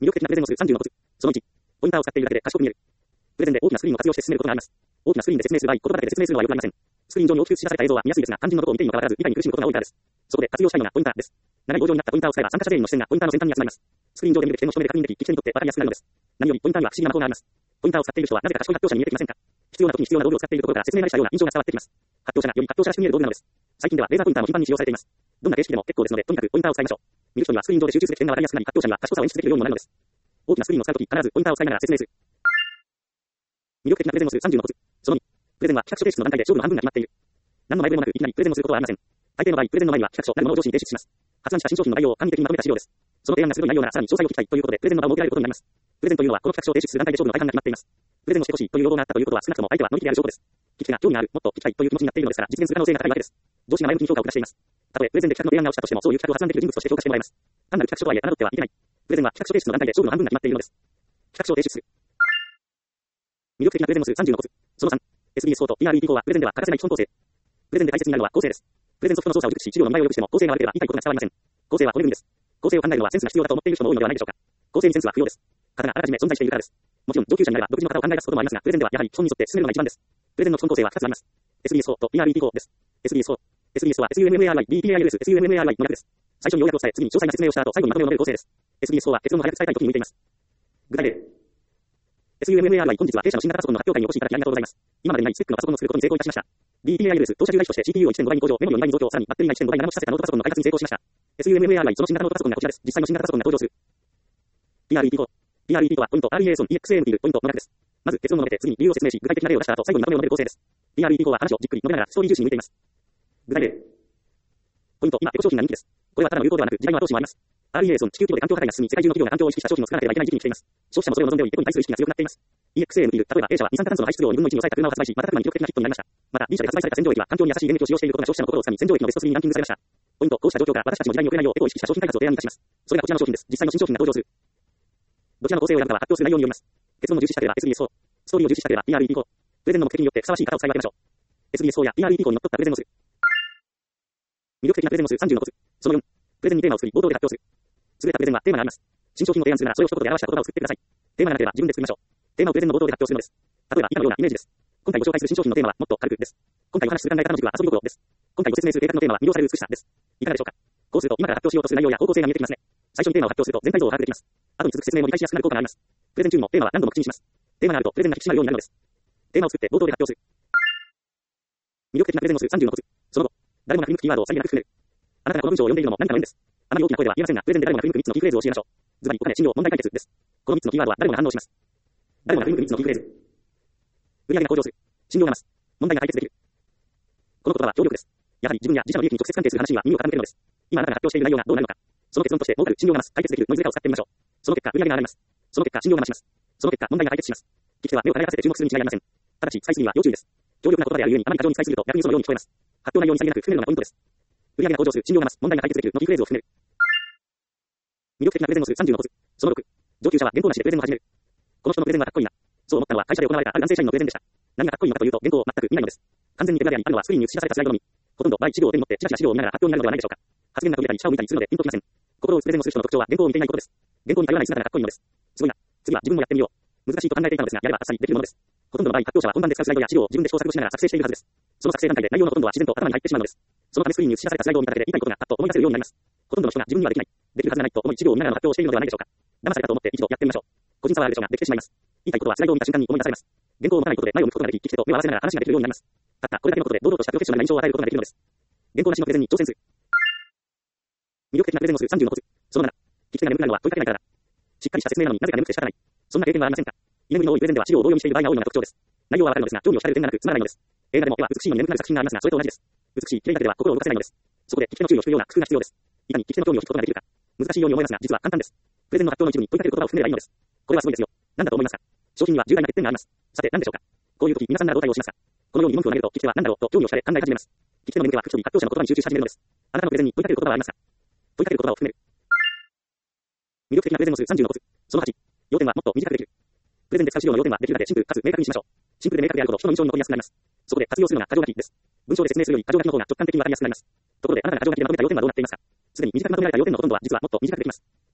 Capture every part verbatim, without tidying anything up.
魅力的なプレゼンをするさんじゅうのコツ。そのいち、ポインターを使っているだけで賢く見える。プレゼンで大きなスクリーンを活用して進めることがあります。大きなスクリーンで説明する場合、言葉だけで説明するのはよくありません。スクリーン上に大きく映し出された映像は見やすいですが、肝心のことを見ているにもかかわらず理解に苦しむことが多いからです。そこで活用したいのがポインターです。長い棒状になったポインターを使えば参加者全員の視線がポインターの先端に集まります。スクリーン上で見る起点の一目で確認でき、聞き手にとって分かりやすくなるのです。何よりポインターには不思議な魔法があります。ポインターを使っている人はなぜか賢い発表者に見えてきませんか？必要な時に必要な道具を使っているところから説明がしたような印象が伝わってきます。発表者がより発表者らしく見える道具なのです。最近ではレーザーポインターも頻繁に使用されています。どんな形式でも結構ですので、とにかくポインターを使いましょう。見る人にはスクリーン上で集中する起点が分かりやすくなり、発表者には賢さを演出できるようにもなるのです。大きなスクリーンを使うとき、必ずポインターを使いながら説明する。魅力的なプレゼンをするさんじゅうのコツ。そのに、プレゼンは企画書提出の段階で勝負の半分が決まっている。何の前触れもなくいきなりプレゼンをすることはありません。大抵の場合、プレゼンの前には企画書なるものを上司に提出します。発案した新商品の概要を簡易的にまとめた資料です。その提案が鋭い内容ならさらに詳細を聞きたいということで、プレゼンの場を設けられることになります。プレゼンというのはこの企画書を提出する段階で勝負の大半が決まっています。プレゼンをしてほしいという要望があったということは少なくとも相手は乗り気である証拠です。聞き手が興味がある、もっと聞きたいという気持ちになっているのですから、実現する可能性が高いわけです。上司が前向きに評価を下しています。たとえプレゼンで企画の提案が落ちたとしても、そういう企画を発案できる人物として評価してもらいます。単なる企画書とはいえ侮ってはいけない。プレゼンは企画書提出の段階で勝負の半分が決まっているのです。企画書を提出する。魅力的なプレゼンをするさんじゅうのコツ。そのさん、エスビーエス フォーと ピーアールイーピー 項はプレゼンでは欠かせない基本構成。プレゼンで大切になるのは構成です。プレゼンソフトの操作を熟知し、資料の見栄えを良くしても構成が悪ければ言いたいことが伝わりません。構成は骨組みです。構成を考えるのはセンスが必要だと思っている人も多いのではないでしょうか。構成にセンスは不要です。型があらかじめ存在しているからです。もちろん上級者になれば独自の型を考え出すこともありますが、プレゼンではやはり基本に沿って進めるのが一番です。プレゼンの基本構成はふたつあります。エスビーエス フォーと ピーアールイーピー 項です。エスビーエス フォー。エスビーエス は エスユーエムエムエーアールアイ、ビーピーエーアイエルエス、エスユーエムエムエーアールアイ の略です。最初に要約を伝え、次に詳細な説明をした後、最後にまとめを述べる構成です。エスビーエス フォーは結論を早く伝えたい時に向いています。具体例。エスユーエムエムエーアールアイ 本日は弊社の新型パソコンの発表会にお越しいただきありがとうございます。今までにないスペックのパソコンを作ることに成功いたしました。ビーピーエーアイエルエス 当社従来機として シーピーユー を いってんご 倍に向上、メモリをにばいに増強、さらにバッテリーがいってんごばい長持ちさせたノートパソコンの開発に成功しました。エスユーエムエムエーアールアイ その新型ノートパソコンがこちらです。実際の新型パソコンが登場する。ピーアールイーピー コード。ピーアールイーピー とはポイント アールイーエー ソン イーエックスエー のいるポイントの略です。まず結論を述べて、次に理由を説明し、具体的な例を出した後、最後にまとめを述べる構成です。ピーアールイーピー コーは話をじっくり述べながらストーリー重視に向いています。具体例。ポイント、今エコ商品が人気です。これはただの流行ではなく、時代の後押しもあります。アールイーエー ソン、地球規模で環境破壊が進み、世界中の企業が環境を意識した商品を作らなければいけない時期に来ています。消費者もそれを望んでおり、エコに対する意識が強くなっています。イーエックスエー のいる、例えば A 社は二酸化炭素の排出量をにぶんのいちに抑えた車を発売し、瞬く間に記録的なヒットになりました。また B 社で発売された洗浄液は環境に優しい原液を使用していることが消費者の心をつかみ、洗浄液のベストスリーにランキングされました。ポイント、こうした状況から私たちの時代に遅れないようエコを意識した商品開発を提案いたします。それがこちらの商品です。実際の新商品が登場する。どちらの構成を選ぶかは発表する内容によります。結論を重視したければ エスビーエス フォー、ストーリーを重視したければ ピーアールイーピー コード。プレゼンの目的によってふさわしい型を使い分けましょう。エスビーエス フォー や ピーアールイーピー コードにのっとったプレゼンをする。魅力的なプレゼンをするさんじゅうのコツ。そのよん、プレゼンにテーマを作り冒頭で発表する。優れたプレゼンはテーマがあります。新商品を提案するならそれを一言で表した言葉を作ってください。テーマがなければ自分で作りましょう。テーマをプレゼンの冒頭で発表するのです。例えば以下のようなイメージです。今回ご紹介する新商品のテーマはもっと軽くです。今回お話しする考え方の軸は遊び心です。今回ご説明する計画のテーマは魅了される美しさです。いかがでしょうか。こうすると今から発表しようとする内容や方向性が見えてきますね。最初にテーマを発表すると全体像を把握できます。後に続く説明も理解しやすくなる効果があります。プレゼン中にもテーマは何度も口にします。テーマがあるとプレゼンが引き締まるようになるのです。テーマを作って冒頭で発表する。魅力的なプレゼンをするさんじゅうのコツ。その後、誰もが振り向くキーワードをさりげなく含める。あなたがこの文章を読んでいるのも何かの縁です。あまり大きな声では言えませんが、プレゼンで誰もが振り向くみっつのキーフレーズを教えましょう。ズバリお金、信用、問題解決です。このみっつのキーワードは誰もが反応します。誰もが振り向くみっつのキーフレーズ。売上が向上する。信用が増す。問題が解決できる。この言葉は強力です。やはり自分や自社の利益に直接関係する話には耳を傾けるのです。今あなたが発表している内容がどうなるのか。その結論として儲かる、信用が増す、解決できるのいずれかを使ってみましょう。その結果、売上が上がります。その結果、信用が増します。その結果、問題が解決します。聞き手は目を輝かせて注目するに違いありません。ただし、再生には要注意です。強力な言葉であるゆえに、あまり過剰に記載すると逆にそのように聞こえます。発表内容にさりげなく含めるのがポイントです。売上が向上する、信用が増す、問題が解決できるのキーフレーズを含める。魅力的なプレゼンをするさんじゅうのコツ。そのろく、上級者は原稿なしでプレゼンを始める。この人のプレゼンはかっこいいな。そう思ったのは会社で行われたある男性社員のプレゼンでした。何がかっこいいのかというと、原稿を全く見ないのです。完全に手ぶらであり、あるのはスクリーンに映し出されたスライドのみ。ほとんど第一号を手に持ってチラチラ資料を見ながら発表になるのではないでしょうか。発言が途切れたり、下を見たりするのでピンときません。心を打つプレゼンをする人の特徴は原稿を見ていないことです。原稿に頼らない姿がかっこいいのです。すごいな。次は自分もやってみよう。難しいと考えていたのですが、やればあっさりできるものです。ほとんどの場合、発表者は本番で使うスライドや資料を自分で試行錯誤しながら作成しているはずです。その作成段階で内容のほとんどは自然と頭に入ってしまうのです。そのためスクリーンに映し出されたスライドを見ただけで言いたいことがパッと思い出せるようになります。ほとんどの人が自分にはできない、できるはずがないと思い資料を見ながら発表をしているのではないでしょうか。騙されたと思って一度やってみましょう。個人差はあるでしょうが、できてしまいます。言いたいことはスライドを見た瞬間に思い出されます。原稿を持たないことで前を向くことができ、聞き手と目を合わせながら話ができるようになります。たったこれだけのことで堂々としたプロフェッショナルな印象を与えることができるのです。原稿なしのプレゼンに挑戦する。魅力的なプレゼンをするさんじゅうのコツ。そのなな、聞き手が眠くなるのは問いかけないからだ。しっかりした説明なのになぜか眠くて仕方ない。そんな経験はありませんか。居眠りの多いプレゼンでは資料を棒読みしている場合が多いのが特徴です。内容はわかるのですが、興味を惹かれる点がなくつまらないのです。映画でも絵は美しいのに眠くなる作品がありますが、それと同じです。美しい綺麗だけでは心を動かせないのです。そこで聞き手の注意を引くような工夫が必要です。いかに聞き手の興味を引くことができるか。難しいように思いますが、実は簡単です。プレゼンの発表の一部に問いかける言葉を含めればいいのです。これはすごいですよ。何だと思いますか。商品には重大な欠点があります。さて、何でしょうか。こういう時、皆さんならどう対応しますか。このように文句を投げると、聞き手は何だろうと興味を惹かれ考え始めます。聞き手の眠気は口に発表者の言葉に集中し始めるのです。あなたのプレゼンに問いかける言葉はありますか。問いかける言葉を含める。魅力的なプレゼンをするさんじゅうのコツ。そのはち、要点はもっと短くできる。プレゼンで使う資料の要点はできるだけシンプルかつ明確にしましょう。シンプルで明確であるほど人の印象に残りやすくなります。そこで活用するのが箇条書きです。文章で説明するより箇条書きの方が直感的にわかりやすくなります。ところであなたが箇条書きでまとめた要点はどうなっていますか。すでに短くまとめられた要点のほとんどは実はもっと短くできます。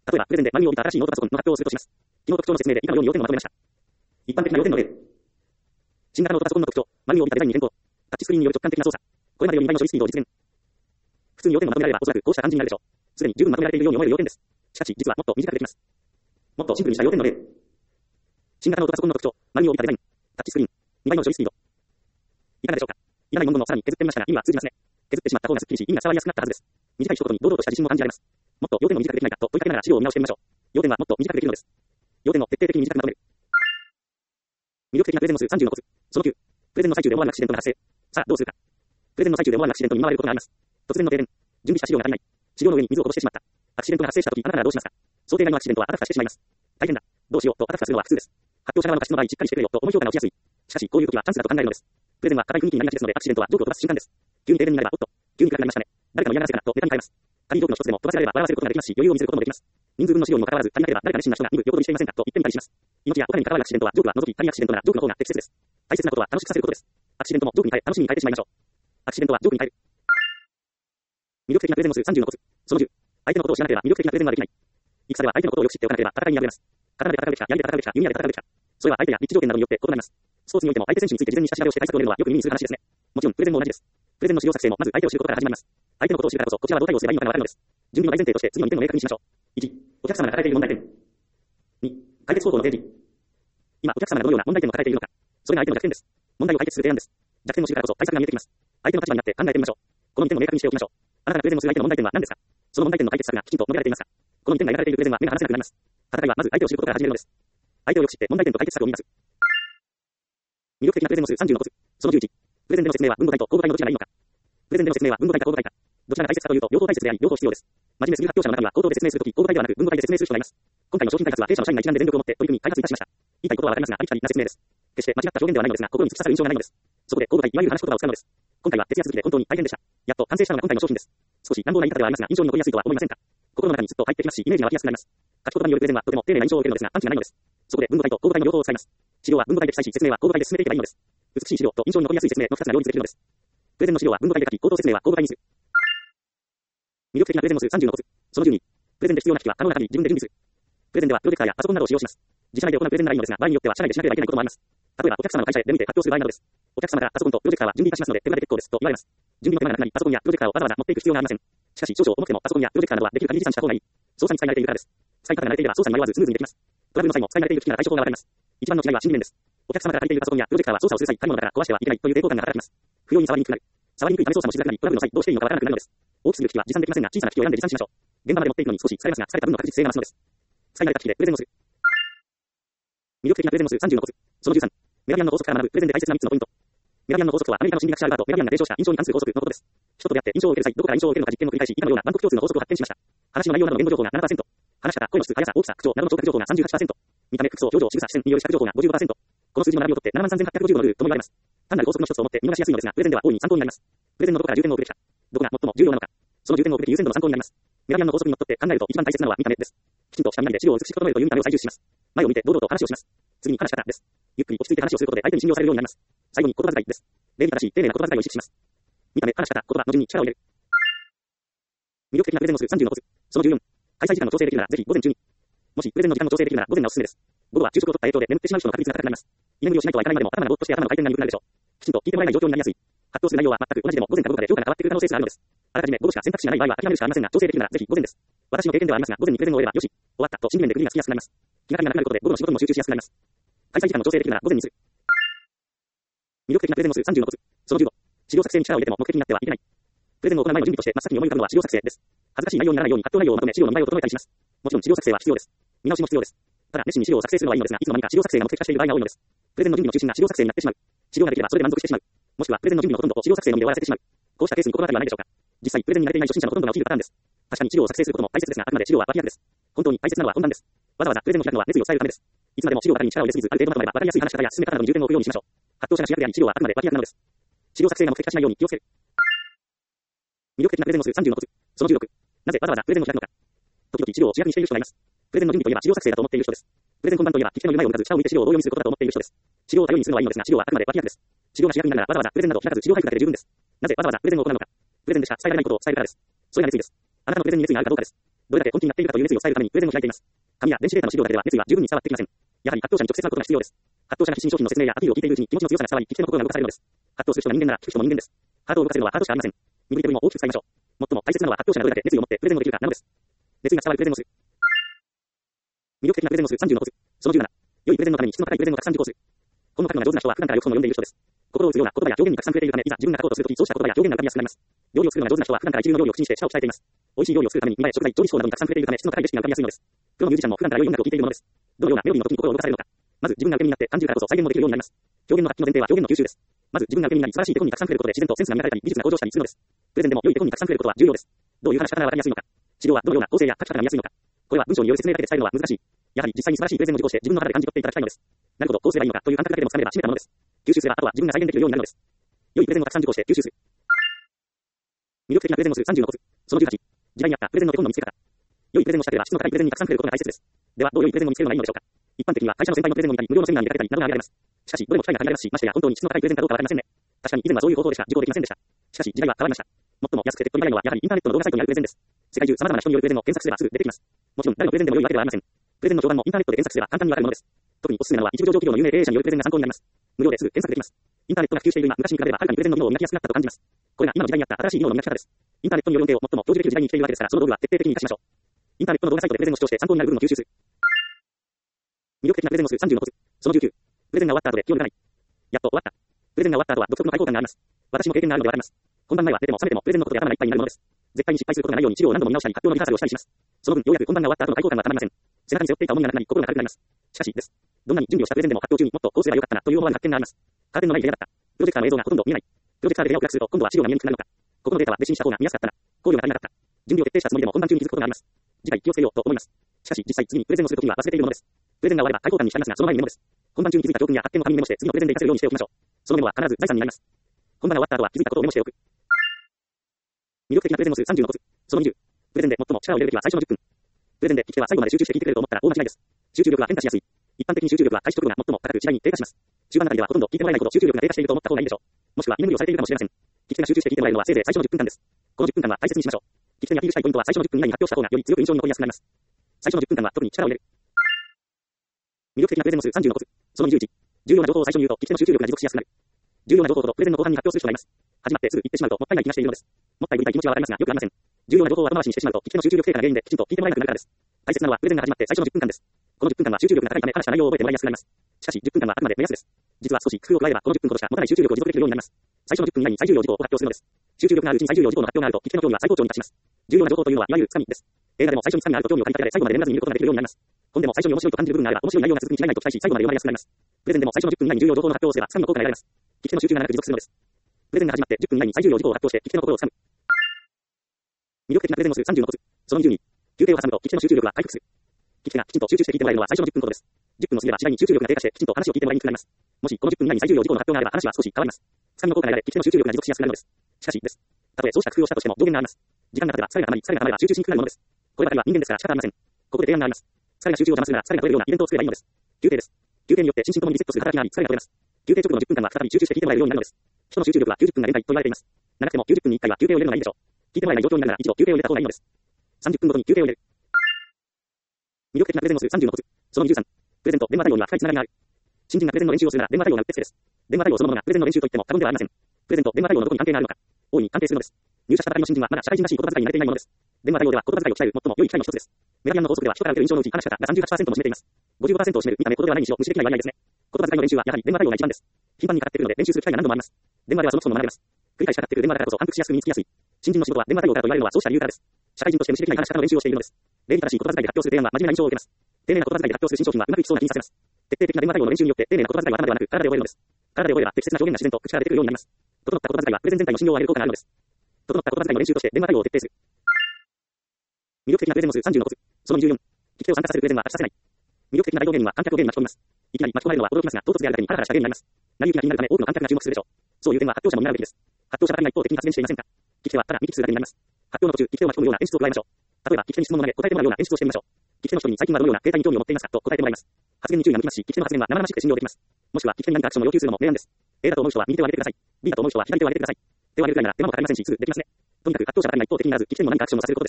例えば、プレゼンでマニューを帯びた新しいノートパソコンの発表をするとします。機能特徴の説明で以下のように要点をまとめました。一般的な要点の例。新型ノートパソコンの特徴、マニューを帯びたデザインに変更。タッチスクリーンによる直感的な操作。これまでよりにばいの処理スピードを実現。普通に要点をまとめられれば、おそらくこうした感じになるでしょう。すでに十分まとめられているように思える要点です。しかし、実はもっと短くできます。もっとシンプルにした要点の例。新型ノートパソコンの特徴、マニューを帯びたデザイン。タッチスクリーン。にばいの処理スピード。いかがでしょうか。いらない文言をさらに削ってみましたが、意味は通じますね。削ってしまった方がすっきりし、意味が伝わりやすくなったはずです。短い一言に堂々とした自信も感じられます。もっと要点を短くできないかと問いかけながら資料を見直してみましょう。要点はもっと短くできるのです。要点を徹底的に短くまとめる。魅力的なプレゼンの数さんじゅうのコツ。そのきゅう。プレゼンの最中で思わぬアクシデントが発生。さあ、どうするか。プレゼンの最中で思わぬアクシデントに見舞われることがあります。突然の停電。準備した資料が足りない。資料の上に水をこぼしてしまった。アクシデントが発生したとき、あなたならどうしますか。想定外のアクシデントはあたふたしてしまいます。大変だ。どうしようとあたふたするのは普通です。発表者側の過失の場合、しっかりしてくれよと重い評価が起きやすい。しかし、こういう時はチャンスだと考えるのです。プレゼンは硬い雰囲気になりがちですので、アクシデントは上部を飛ばす瞬間です。急に停電になれば、おっと、急に暗くなりましたね。誰かの嫌がらせかなとネタに変えます。仮にトークの一つでも飛ばせられれば笑わせることができますし、余裕を見せることもできます。人数分の資料にもかかわらず、足りなければ誰か熱心な人が見る横取りしていませんかと言ってみたりします。命やお金に関わるアクシデントはジョークは除き、仮アクシデントならジョークの方が適切です。大切なことは楽しくさせることです。アクシデントもジョークに変え、楽しみに変えてしまいましょう。アクシデントはジョークに変える。魅力的なプレゼンの数さんじゅうのコツ。そのじゅう。相手のことを知らなければ魅力的なプレゼンはできない。戦では相手のことをよく知っておかなければ戦いに敗れます。刀で戦うべきか、槍で戦うべきか、弓矢で戦うべきか。それは相手や立地条件などによって異なります。スポーツにおいても相手選手について事前に下調べをして対策を練るのはよく耳にする話ですね。もちろんプレゼンも同じです。プレゼンの資料作成もまず相手を知ることから始まります。相手のことを知るからこそ、こちらはどう対応すればいいのかがわかるのです。準備の大前提として次のにてんを明確にしましょう。いち、お客様が抱えている問題点。に、解決方法の提示。今、お客様がどのような問題点を抱えているのか。それが相手の弱点です。問題を解決する提案です。弱点を知るからこそ対策が見えてきます。相手の立場になって考えてみましょう。このにてんを明確にしておきましょう。あなたがプレゼンをする相手の問題点は何ですか。その問題点の解決策がきちんと述べられていますか。このにてんが描かれているプレゼンは目が離せなくなります。戦いはまず相手を知ることから始めるのです。相手をよく知って問題点と解決策を見出す。魅力的なプレゼンの数さんじゅうのコツ。そのじゅういち。プレゼンでの説明は文語体と口語体のどちらがいいのか。プレゼンでの説明は文語体か口語体か。どちらが大切かというと両方大切であり両方必要です。真面目すぎる発表者の中には口頭で説明するとき口語体ではなく文語体で説明する人がいます。今回の商品開発は弊社の社員が一丸で全力を持って取り組み開発いたしました。言いたいことはわかりますがありきたりな説明です。決して間違った表現ではないのですが心に突き刺さる印象がないのです。そこで口語体いわゆる話し言葉を使うのです。今回は徹夜続きで本当に大変でした。やっと完成したのが今回の商品です。少し乱暴な言い方ではありますが印象に残りやすいとは思いませんか。心の中にずっと入ってきますしイメージが湧きやすくなります。書き言葉によるプレゼンはとても丁寧な印象を受けるのですが暗記がないのです。そこで文語体と口語体の両方を使います。資料は文語体で記載し説明は口語体で進めていけばいいのです。美しい資料と印象に残りやすい説明のふたつが両立できるのです。プレゼンの資料は文語体で書き口頭説明は口語体にする。魅力的なプレゼンの数さんじゅうのコツ。そのじゅうに。プレゼンで必要な機器は可能な限り自分で準備する。プレゼンではプロジェクターやパソコンなどを使用します。自社内で行うプレゼンならいいのですが、場合によっては社内でしなければいけないこともあります。例えばお客様の会社で出向いて発表する場合などです。お客様がパソコンとプロジェクターは準備いたしますので手ぶらで結構ですと言われます。準備の手間がなくなりパソコンやプロジェクターをわざわざ持っていく必要がありません。しかし少々重くてもパソコンやプロジェクターなどはできる限り持参した方がいい。操作に使い慣れているからです。使い方が慣れていれば操作に迷わずスムーズにできます。トラブルの際も使い慣れている機器なら対処法がわかります。一番の違いは心理面です。お客様から借りているパソコンやプロジェクターは操作をする際、買い物だから壊してはいけないという抵抗感が働きます。不要に触りにくくなる。触りにくいため操作もしづらくなり、トラブルの際どうしていいのかわからなくなるのです。大きすぎる機器は持参できませんが、小さな機器を選んで持参しましょう。現場まで持っていくのに少し疲れますが、疲れた分の確実性が増すのです。使い慣れた機器でプレゼンをする。魅力的なプレゼンの数さんじゅうのコツ。そのじゅうさん。メラビアンの法則から学ぶプレゼンで大切なみっつのポイント。メラビアンの法則はアメリカの心理学者アルバート・メラビアンが提唱した印象に関する法則のことです。人と出会って印象を受ける際、どこから印象を受けるのか実験を繰り返し、以下のような万国共通の法則を発見しました。話の内容などの言語情報が ななパーセント。話し方、声の質、速さ、大きさ、口調などの聴覚情報が さんじゅうはちパーセント。見た目、服装、表情、仕草、視線による視覚情報が ごじゅうごパーセント。この数字の並びをとってななまんさんぜんはっぴゃくごじゅうのルールとも言われます。単なる法則の一つを持って見逃しやすいのですが、プレゼンでは大いに参考になります。プレゼンのどこから重点を置くべきか。どこが最も重要なのか。その重点を置くべき優先度の参考になります。メラビアンの法則にのっとって考えると一番大切なのは見た目です。きちんとした見た目で資料を美しく整えるという見た目を最重視します。前を見て堂々と話をします。次に話し方です。ゆっくり落ち着いて話をすることで相手に信用されるようになります。最後に言葉遣いです。礼儀正しい丁寧な言葉遣いを意識します。見た目、話し方、言葉の順に力を入れる。魅力的なプレゼンの数さんじゅうのコツ。そのじゅうよん。開催時間の調整できるならぜひ午前中に。もしプレゼンの時間の調整できるなら午前がおすすめです。午後は昼食を取った影響で眠ってしまう人の確率が高くなります。居眠りをしないとはいかないまでも頭がぼーっとして頭の回転が鈍くなるでしょう。きちんと聞いてもらえない状況になりやすい。発表する内容は全く同じでも午前か午後かで評価が変わってくる可能性があるのです。あらかじめ午後しか選択肢がない場合は諦めるしかありませんが調整できるならぜひ午前です。私の経験ではありますが午前にプレゼンを終えればよし、終わったと心理面で区切りがつきやすくなります。気がかりがなくなることで午後の仕事にも集中しやすくなります。開催時間の調整できるなら午前にする。魅力的なプレゼンの数さんじゅうのコツ。そのじゅうご。資料作成に力を入れても目的になってはいけない。プレゼンを行う前の準備として真っ先に思い浮かぶのは資料作成です。恥ずかしい内容にならないように発表内容をまとめ資料の名前を整えたりします。もちろん資料作成は必要です。見直しも必要です。ただ熱心に資料を作成するのはいいのですが、いつの間にか資料作成が目的化している場合が多いのです。プレゼンの準備の中心が資料作成になってしまう。資料ができればそれで満足してしまう。もしくはプレゼンの準備のほとんどを資料作成のみで終わらせてしまう。こうしたケースに心当たりはないでしょうか。実際プレゼンに慣れていない初心者のほとんどが起きるパターンです。確かに資料を作成することも大切ですが、あくまで資料は脇役です。本当に大切なのは本番です。わざわざプレゼンを開くのは熱意を伝えるためです。いつまでも資料ばかりに力を入れすぎず、ある程度まとまれば分かりやすい話し方や進め方などに重点を置くようにしましょう。発表者が主役であり資料はあくまで脇役なのです。資料作成が目的化しないように気をつける。魅力的なプレゼンの数さんじゅうのコツ。そのじゅうろく。なぜわざわざプレゼンを開くのか。時々資料を主役にしている人がいます。プレゼンの準備といえば資料作成だと思っている人です。プレゼン本番といえば聞き手の言う前を向かず下を向いて資料を棒読みすることだと思っている人です。資料を頼りにするのはいいのですが、資料はあくまで脇役です。資料が主役になるならわざわざプレゼンなど開かず資料配布だけで十分です。なぜわざわざプレゼンを行うのか。プレゼンでしか伝えられないことを伝えるからです。それが熱意です。あなたのプレゼンに熱意があるかどうかです。 どれだけ本気になっているかという熱意を伝えるためにプレゼンを開いています。紙や電子データの資料だけでは熱意は十分に伝わってきません。やはり発表者に直接会うことが必要です。発表者が必死に商品の説明やアピールを聞いているうちに気持ちの強さが伝わり、聞き手の心が動かされるのです。発表する人が人間なら聞く人も人間です。ハートを動かせるのはハートしかありません。身振り手振りも大きく使いましょう。最も大切なのは発表者がどれだけ熱意を持ってプレゼンをできるかなのです。熱意が伝わるプレゼンをする。魅力的なプレゼンをするさんじゅうのコツ。そのじゅうなな。良いプレゼンのために質の高いプレゼンをたくさん受講する。本の書くのが上手な人は普段からよく本を読んでいる人です。心を打つような言葉や表現にたくさん触れているため、いざ自分が書こうとするとき、そうした言葉や表現が浮かびやすくなります。料理を作るのが上手な人は普段から一流の料理を口にして舌を鍛えています。美味しい料理を作るために見栄え、食材、調理手法などにたくさん触れているため、質の高いレシピが浮かびやすいのです。プロのミュージシャンも普段から良い音楽を聴いているものです。どのようなメロディーの時に心を動かされるのか。まず自分が受け身になって感じるからこそ再現もできるようになります。表現の発揮の前提は表現の吸収です。まず自分が受け身になり素晴らしいテコにたくさん触れることで自然とセンスが磨かれたり技術が向上したりするのです。プレゼンでも良いテコにたくさん触れることは重要です。どういう話し方がわかりやすいのか。資料はどのような構成や書き方が見やすいのか。これは文章による説明だけで伝えるのは難しい。やはり実際に素晴らしいプレゼンを受講して自分の肌で感じ取っていただきたいのです。なるほど、こうすればいいのかという感覚だけでもつかめれば締めたものです。吸収すればあとは自分が再現できるようになるのです。良いプレゼンをたくさん受講して吸収する。魅力的なプレゼンをするさんじゅうのコツ。そのじゅうはち。時代に合ったプレゼンの手本の見つけ方。良いプレゼンをしたければ質の高いプレゼンにたくさん触れることが大切です。では、どう良いプレゼンを見つけるのがいいのでしょうか。一般的には会社の先輩のプレゼンを見たり、無料のセミナーに出かけたりなどが挙げられます。しかし、どれも機会が限られますし、ましてや本当に質の高いプレゼンかどうかわかりませんね。確かに以前はそういう方法でしか受講できませんでした。しかし、時代は変わりました。最も安くて手っ取り早いのはやはりインターネットの動画サイトにあるプレゼンです。世界中様々な人によるプレゼンを検索すればすぐ出てきます。もちろん誰のプレゼンでも良いわけではありません。プレゼンの評判もインターネットで検索すれば簡単にわかるものです。特におすすめなのは一部上場企業の有名経営者によるプレゼンが参考になります。無料ですぐ検索できます。インターネットが普及している今、昔に比べればはるかにプレゼンの技能を磨きやすくなったと感じます。これが今の時代にあった新しい技能の磨き方です。インターネットによる恩恵を最も享受できる時代に来ているわけですから、その道具は徹底的に活かしましょう。インターネットの動画サイトでプレゼンを視聴して参考になる部分を吸収する。魅力的なプレゼンをするさんじゅうのコツ。そのじゅうきゅう。プレゼンが終わった後で気を抜かない。やっと終わった。プレゼンが終わった後は独特の開放感があります。私も経験があるのでわかります。本番前は出ても冷めてもプレゼンのことで頭がいっぱいになるものです。絶対に失敗することがないように資料を何度も見直したり、発表のリハーサルをしたりします。その分、ようやく本番が終わった後の開放感はたまりません。背中に背負っていた重みがなくなり、心が軽くなります。しかし、です。どんなに準備をしたプレゼンでも発表中にもっとこうすればよかったなという思わぬ発見があります。カーテンのない部屋だった。プロジェクターの映像がほとんど見えない。プロジェクターで部屋を暗くすると今度は資料が見えにくくなるのか。ここのデータは別紙にした方が見やすかったな。考慮が足りなかった。準備を徹底したつもりでも本番中に気づくことがあります。次回気をつけようと思います。しかし、実際次にプレゼンをするときには忘れているものです。プレゼンが終われば開放感に浸りますが、その前にメモです。本番中に気づいた教訓や発見を紙にメモして次のプレゼンで活かせるようにしておきましょう。そのメモは必ず財産になります。本番が終わった後は気づいたことをメモしておく。魅力的なプレゼンをするさんじゅうのコツ。そのにじゅう。プレゼンで最も力を入れるべきは最初のじゅっぷん。プレゼンで聞き手は最後まで集中して聞いてくれると思ったら大間違いです。集中力は変化しやすい。一般的に集中力は開始直後が最も高く次第に低下します。中盤あたりではほとんど聞いてもらえないほど集中力が低下していると思った方がいいでしょう。もしくは居眠りをされているかもしれません。聞き手が集中して聞いてもらえるのはせいぜい最初のじゅっぷんかんです。このじゅっぷんかんは大切にしましょう。聞き手にアピールしたいポイントは最初のじゅっぷん以内に発表した方がより強く印象に残りやすくなります。最初のじゅっぷんかんは特に力を入れる。魅力的なプレゼンをするさんじゅうのコツ。そのにじゅういち。重要な情報を最初に言うと聞き手の集中力が持続しやすくなる。重要な情報ほどプレゼンの後半に発表する人がいます。始まってすぐ言ってしまうともったいない気がしているのです。もったいぶりたい気持ちはわかりますがよくありません。重要な情報を後回しにしてしまうと聞き手の集中力低下が原因できちんと聞いてもらえなくなるからです。大切なのはプレゼンが始まって最初のじゅっぷんかんです。このじゅっぷんかんは集中力が高いため話した内容を覚えてもらいやすくなります。しかしじゅっぷんかんはあくまで目安です。実は少し工夫を加えればこのじゅっぷんほどしか持たない集中力を持続できるようになります。最初のじゅっぷん以内に最重要事項を発表するのです。集中力があるうちに最重要事項の発表があると聞き手の興味は最高潮に達します。重要な情報というのはいわゆるつかみです。映画でも最初につかみがあると興味を感じただけで最後まで眠らずに見ることができるようになります。本でも最初に面白いと感じる部分があれば面白い内容が続くに違いないと期待し最後まで読まれやすくなります。プレゼンでも最初のじゅっぷん以内に重要情報の発表をすればつかみの効果が得られます。聞き手の集中が長く持続するのです。プレゼンが始まってじゅっぷん以内に最重要事項を発表して聞き手の心をつかむ。魅力的なプレゼンをするさんじゅうのコツ。そのにじゅうに。休憩を挟むと聞き手の集中力は回復する。聞き手がきちんと集中して聞いてもらえるのは最初のじゅっぷんほどです。じゅっぷんの過ぎれば次第に集中力が低下してきちんと話を聞いてもらいにくくなります。もしこのじゅっぷん以内に最重要事項の発表があれば話は少し変わります。つかみの効果が得られ聞き手の集中力が持続しやすくなるのです。しかしです。たとえそうした工夫をしたとしても上限があります。時間が経てば疲れが溜まり疲れが溜まれば集中しにくくなるものです。こればかりは人間ですから仕方ありません。ここで提案があります。疲れが集中を邪魔するなら疲れが取れるようなイベントを作ればいいのです。休憩です。休憩によって心身ともにリセットする働きがあり疲れが取れます。休憩直後のじゅっぷんかんは再び集中して聞いてもらえるようになるのです。人の集中力はきゅうじゅっぷんが限界と言われています。長くてもきゅうじゅっぷんにいっかいは休憩を入れるのがいいでしょう。聞いてもらえない状況になるなら一度休憩を入れた方がいいのです。さんじゅっぷんごとに休憩を入れる。魅力的なプレゼンをするさんじゅうのコツ。そのにじゅうさん。プレゼンと電話対応には深いつながりがある。新人がプレゼンの練習をするなら電話対応がうってつけです。電話対応そのものがプレゼンの練習といっても過言ではありません。プレゼンと電話対応のどこに関係があるのか。大いに関係するのです。入社したばかりの新人はまだ社会人らしい言葉遣いに慣れていないものです。電話対応では言葉遣いを鍛える最も良い機会の一つです。メディアの法則では人から受ける印象のうち話し方が さんじゅうはちパーセント も占めています。ごじゅうごパーセント を占める見た目ほどではないにしろ無視できない割合ですね。言葉遣いの練習はやはり電話対応が一番です。頻繁にかかってくるので練習する機会が何度もあります。電話ではその基礎も学べます。繰り返しかかってくる電話だからこそ反復しやすく身につきやすい。新人の仕事は電話対応からと言われるのはそうした理由からです。社会人として無視できない話し方の練習をしているのです。礼儀正しい言葉遣いで発表する提案は真面目な印象を受けます。丁寧な言葉遣いで発表する新商品はうまくいきそうな気にさせます。徹底的な電話対応の練習によって丁寧な言葉遣いは頭ではなく体で覚えるのです。体で覚えれば適切な表現が自然と口から出てくるようになります。整った言葉遣いはプレゼン全体の信用を上げる効果があるのです。整った言葉遣いの練習として電話対応を徹底する。魅力的なプレゼンをするさんじゅうのコツ。そのにじゅうよん。聞き手を参加させるプレゼンは飽きさせない。魅力的な大道芸人は観客を芸に巻き込みます。いきなり巻き込まれるのは驚きますが、唐突であるだけにハラハラした芸になります。成り行きが気になるため多くの観客が注目するでしょう。そういう点は発表者も見習うべきです。発表者が一方的に発言していませんか。聞き手はただ見聞きするだけになります。発表の途中、聞き手を巻き込むような演出を加えましょう。例えば、聞き手に質問を投げ答えてもらうような演出をしてみましょう。聞き手の人に最近はどのような携帯に興味を持っていますかと答えてもらいます。発言に注意が向きますし、聞き手の発言は生々しくて信用できます。もしくは聞き手に何かアクションを要求するのも明暗です。A だと思う人は右手を上げてください。B だと思う人は左手を上げてください。手を上げるくらいなら手間もかかりませんし、すぐできますね。とにかく発表者ばかりが一方的にならず、聞き手にも何かアクションをさせることです。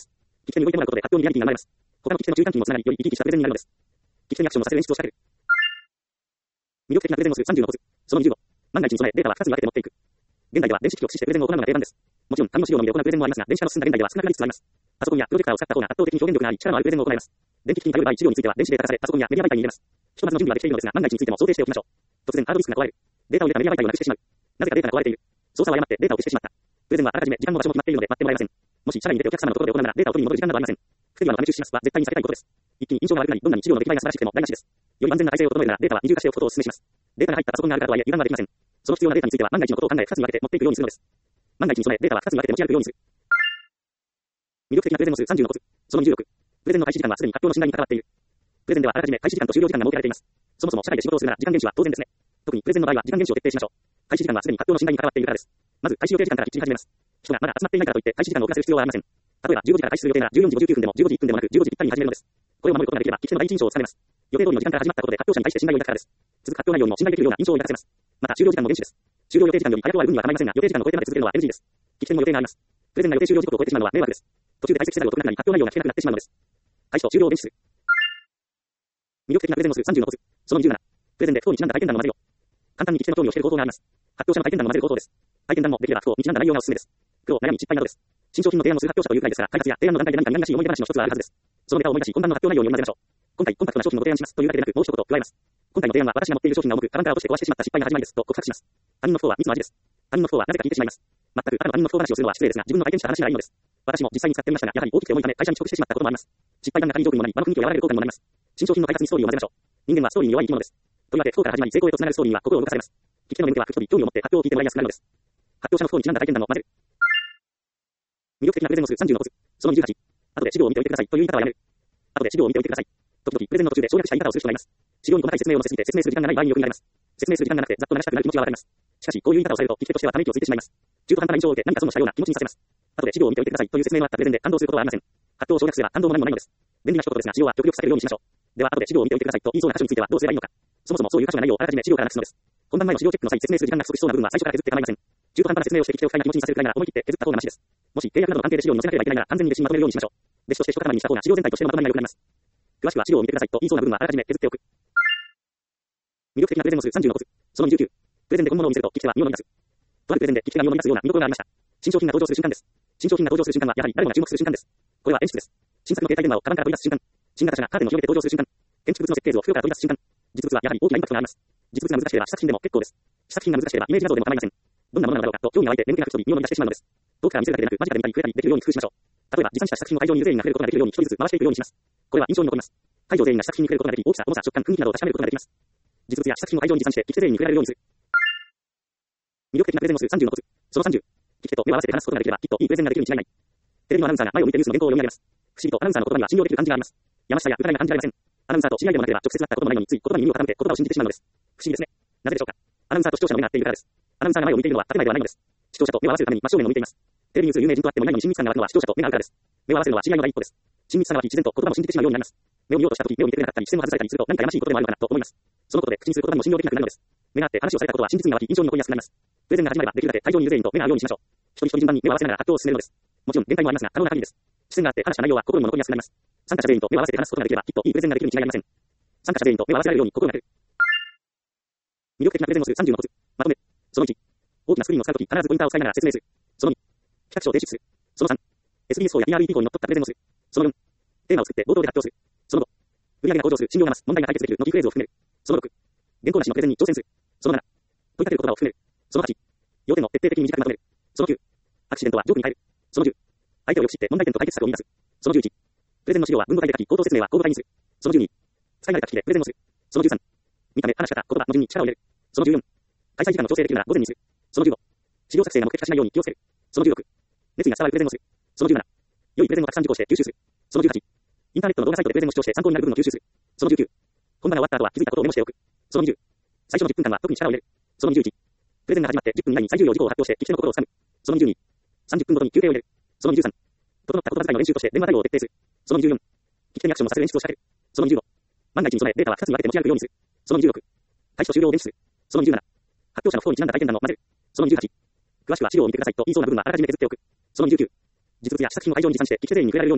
聞き手に置いてもらうことで発表にリアリティが生まれます。他の聞き手の注意喚起もつながり、より生き生きしたプレゼンになるのです。聞き手にアクションをさせる演出を仕掛ける。魅力的なプレゼンをするさんじゅうのコツ。そのにじゅうご。万が一に備え、データはふたつに分けて持っていく。現代では電子機器を駆使してプレゼンを行うのが定番です。もちろん、紙の資料のみで行うプレゼンもありますが、電子化の進んだ現代では少なくなりつつあります。パソコンやプロジェクターを使った方が圧倒的に表現力があり、力のあるプレゼンを行います。電気機器に頼る場合、資料については電子データ化され、パソコンやメディア媒体に入れます。ひとまずの準備はできているのですが、万が一についても想定しておきましょう。突然ハードディスクが壊れる。データを入れたメディア媒体をなくしてしまう。なぜかデータが壊れている。操作を誤ってデータを消してしまった。プレゼンはあらかじめ時間も場所も決まっているので待ってもらえません。もし社内に出てお客様のところで行うならデータを取りに戻る時間などありません。不手際のため中止しますは絶対に避けたいことです。一気に印象が悪くなり、どんなに資料の出来栄えが素晴らしくても台無しです。より安全な体制を整えるならデータは二重化しておくことをお勧めします。データが入ったパソコンがあるかとはいえ油断はできません。その必要なデータについては万が一のことを考え二つに分けて持っていくようにするのです。万が一に備えデータは二つに分けて持ち歩くようにする。魅力的なプレゼンをするさんじゅうのコツ。そのにじゅうろく。プレゼンの開始時間はすでに発表の信頼に関わっている。プレゼンではあらかじめ開始時間と終了時間が設けられています。そもそも社内で仕事をするなら時間厳守は当然ですね。特にプレゼンの場合は時間厳守を徹底しましょう。開始時間はすでに発表の信頼に関わっているからです。まず開始予定時間からきっちり始めます。人がまだ集まっていないからといって開始時間を遅らせる必要はありません。例えばじゅうごじから開始する予定ならじゅうよじごじゅうきゅうふんでもじゅうごじいっぷんでもなくじゅうごじぴったりに始めるのです。これを守ることができれば聞き手の第一印象をつかめます。予定通りの時間から始まったことで発表者に対して信頼を抱くからです。続く発表内容にも信頼できるような印象を抱かせます。また終了時間も厳守です。終了予定時間より早く終わる分には構いませんが、予定時間を超えてまで続けるのは エヌジー です。聞き手にも予定があります。プレゼンが予定終了時刻を超えてしまうのは迷惑です。途中で解析せざるを得なくなり発表内容が聞けなくなってしまうのです。開始と終了を厳守する。魅力的なプレゼンをするさんじゅうのコツ。そのにじゅうなな。プレゼンで不幸にちなんだ体験談の混ぜよう。簡単に聞き手の興味を引ける方法があります。発表者の体験談の混ぜる方法です。体験談もできれば不幸にちなんだ内容がおすすめです。苦労、悩み、失敗などです。新商品の提案をする発表者というくらいですが、開発や提案の段階で何か苦々しい思い出話の一つはあるはずです。そのネタを思い出し、今晩の発表内容に混ぜましょう。今回コンパクトな商品をご提案しますというだけでなく、もう一言加えます。今回の提案は私が持っている商品が重く、カバンから落ちて壊してしまった失敗が始まりですと告白します。他人の不幸は蜜の味です。他人の不幸はなぜか聞いてしまいます。全くあの他人の不幸話をするのは失礼ですが、自分の体験した話ならいいのです。私も実際に使ってみましたが、やはり大きくて重いため会社に遅刻してしまったこともあります。失敗談が仮に上手にもなり、場の雰囲気を和らげる効果にもなります。新商品の開発にストーリーを混ぜましょう。人間はストーリーに弱い生き物です。とりわけ不幸から始まり成功へとつながるストーリーには心を動かされます。聞き手の目では吹き飛び興味を持って発表を聞いてもらいやすくなるのです。発表者の不幸にちなんだ体験談も混ぜる。魅力的なプレゼンをするさんじゅうのコツ。そのにじゅうはち。後で資料を見ておいてくださいという言い方はやめる。後で資料を見ておいてください。時々プレゼンの途中で省略した言い方をする人がいます。資料に細かい説明を載せすぎて説明する時間がない場合によく見られます。説明する時間がなくてざっと流したくなる気持ちがわかります。しかしこういう言い方をされると聞き手としてはため息をついてしまいます。中途半端な印象を受け何か損をしたような気持ちにさせます。後で資料を見ておいてくださいという説明のあったプレゼンで感動することはありません。発表を省略すれば感動も何もないのです。便利な一言ですが使用は極力避けるようにしましょう。では後で資料を見ておいてくださいと言いそうな箇所についてはどうすればいいのか。そもそもそういう箇所の内容をあらかじめ資料からなくすのです。本番前の資料チェックの際説明する時間が不足しそうな部分は最初から削って構いません。中途半端な説明をして聞き手を不快な気持ちにさせるくらいなら思い切って削った方がマシです。もし契約などの関係で資料に載せなければいけないなら完全に別紙にまとめるようにしましょう。弟子として一塊にした方が資料全体としてまとまりが良くなります。詳しくは資料を見てくださいと言いそうな部分はあらかじめ削っておく。魅力的なプレゼンをするさんじゅうのコツ。そのにじゅうきゅう。プレゼンで本物を見せると聞き手は身を乗り出す。とあるプレゼンで聞き手が身を乗り出すような見どころがありました。新商品が登場する瞬間です。新商品が登場する瞬間はやはり誰もが注目する瞬間です。これは演出です。新作の携帯電話をカバンから取り出す瞬間。新型車がカーテンを広げて登場する瞬間。建築物の設計図を袋から取り出す瞬間。実物はやはり大きなインパクトがあります。実物が難しければ試作品でも結構です。試作品が難しければイメージ画像でも構いません。どんなものなのだろうかと興味が湧いて眠気が吹き飛び身を乗り出してしまうのです。遠くから見せるだけでなく間近で見たり触れたりできるように工夫しましょう。例えば持参した試作品を会場にいる全員が触れることができるように一人ずつ回していくようにします。これは印象に残ります。会場全員が試作品に触れることができ、大きさ、重さ、食感、雰囲気などを確かめることができます。実物や試作品を会場に持参して聞き手全員に触れられるようにする。魅力的なプレゼンをするさんじゅうのコツ。そのさんじゅう。聞き手と目を合わせて話すことができればきっといいプレゼンができるに違いない。テレビのアナウンサーが前を見てニュースの原稿を読み上げます。不思議とアナウンサーの言葉には信用できる感じがあります。やましさや疑いが感じられません。アナウンサーと知り合いでもなければ直接会ったこともないのについ言葉に耳を傾けて言葉を信じてしまうのです。不思議ですね。なぜでしょうか。アナウンサーと視聴者の目が合っているからです。アナウンサーが前を見ているのは建前ではないのです。視聴者と目を合わせるために真正面を向いています。テレビニュース有名人とあってもいないのに親密感が湧くのは視聴者と目が合うからです。目を合わせるのは知り合いの第一歩です。親密さが湧き自然と言葉も信じてしまうようになります。目を見ようとしたとき目を見てくれなかったり視線を外されたりすると何かやましいことでもあるのかなと思います。そのことで口にする言葉にも信用できなくなるのです。目が合って話をされたことは真実に湧き印象に残りやすくなります。プレゼンが始まればできるだけ会場にいる全員と目が合うようにしましょう。一人一人順番に目を合わせながら発表を進めるのです。もちろん限界もありますが可能な限りです。視線があって話した内容は心にも残りやすくなります。参加者全員と目を合わせて話すことができればきっといいプレゼンができるに違いありません。参加者全員と目を合わせられるように心がける。魅力的なプレゼンをするさんじゅうのコツ。まとめ。そのいち。大きなスクリーンを使うとき必ずポインターを押さえながら説明する。そのに。企画書を提出する。そのさん。エスビーエス 法や イーアールイーピー 法にのっとったプレゼンをする。そのよん。テーマを作って冒頭で発表する。そのご。売上が向上する、診療が増す、問題が解決できるのキーフレーズを含める。そのろく。原稿なしのプレゼンに挑戦する。そのなな。問いかける言葉を含める。そのはち。要点を徹底的に短くまとめる。そのきゅう。アクシデントはジョークに変える。そのじゅう。相手をよく知って問題点と解決策を見出す。そのじゅういち。プレゼンの資料は文語体で書き、口頭説明は口語体にする。そのじゅうに。使い慣れた機器でプレゼンをする。そのじゅうさん。見た目、話し方、言葉の順に力を入れる。そのじゅうよん。開催時間の調整できるなら午前にする。そのじゅうご。資料作成が目的化しないように気をつける。そのじゅうろく。熱意が伝わるプレゼンをする。そのじゅうなな。良いプレゼンをたくさん実行して吸収する。そのじゅうはち。インターネットの動画サイトでプレゼンを視聴して参考になる部分を吸収する。そのじゅうきゅう。本番が終わった後は気づいたことをメモしておく。そのにじゅう。最初のじゅっぷんかんは特に力を入れる。そのにじゅういち。プレゼンが始まってじゅっぷん以内に最重要事項を発表して聞き手の心をつかむ。そのにじゅうに。さんじゅっぷんごとに休憩を入れる。そのにじゅうさん。整った言葉遣いの練習として電話対応を徹底する。そのにじゅうよん。聞き手にアクションをさせる演出を仕掛ける。そのにじゅうご。万が一に備えデータはふたつに分けて持ち歩くようにする。そのにじゅうろく。開始と終了を電子する。そのにじゅうなな。発表者の不幸にちなんだ体験談の混ぜる。そのにじゅうはち。詳しくは資料を見てくださいと言いそうな部分はあらかじめ削っておく。そのにじゅうきゅう。実物や試作品を会場に持参して聞き手全員に触れられるようにする。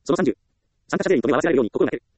そのさんじゅう。参加者全員と目を合わせられるように心がける。